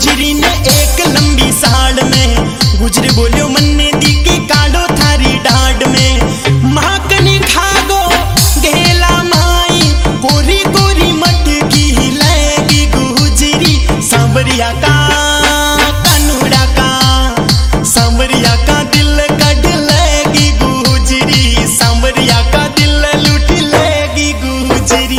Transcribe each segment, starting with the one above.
गुजरी ने एक लंबी साड़ में गुजरे बोलियो मन्ने दी के कालो थारी डाड में महाकनी खागो गेला माई कोरी कोरी मटकी लगी गुजरी सांवरिया का कनुड़ा का सांवरिया का दिल कट लगी गुजरी सांवरिया का दिल लूट लगी गुजरी।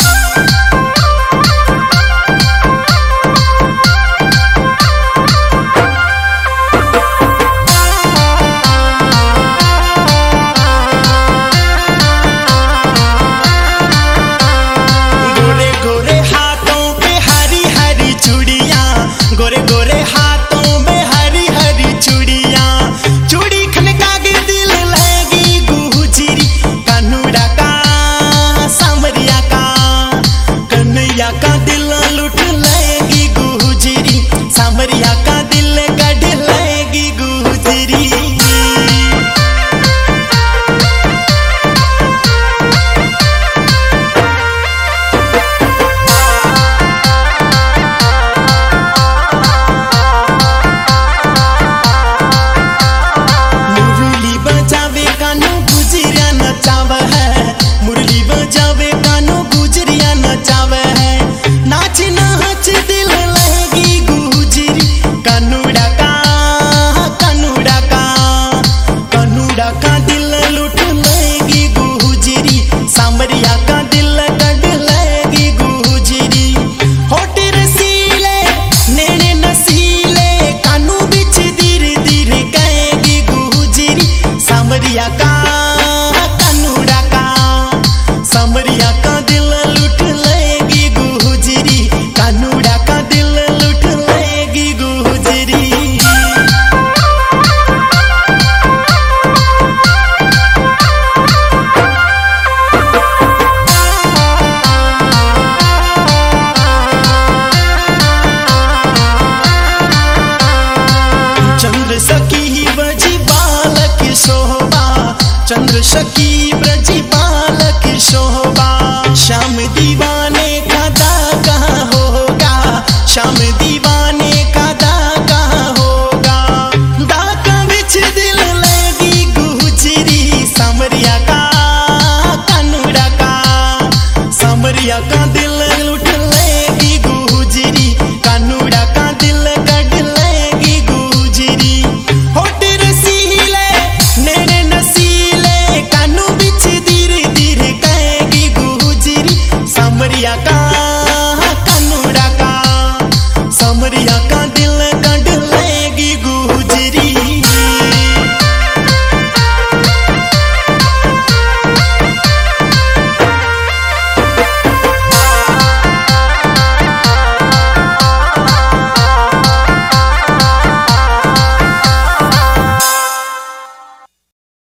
गोरे गोरे हाथों में हरी हरी चूड़ियां चूड़ी खनका के दिल लगी गुजरी कनुड़ा का सांवरिया का कन्हैया का दिल लूट लगी गुजरी सांवरिया का दिल गढ़ लगी गुजरी। मुरली बजावे कानो गुजरिया नचावे है नाच नाच दिल लगी गुजरी कनुड़ा का कनुड़ा का कनुड़ा का दिल लूट लगी गुजरी सांवरिया का दिल गढ़ लगी गुजरी। होठ रसीले नैने नसीले कानू बिच धीरे धीरे कहेगी गुजरी सांवरिया का सांवरिया का दिल लूट लेगी गुजरी कनुड़ा का दिल लूट लेगी गुजरी। चंद्र सखी बजी बालक शोभा चंद्र सखी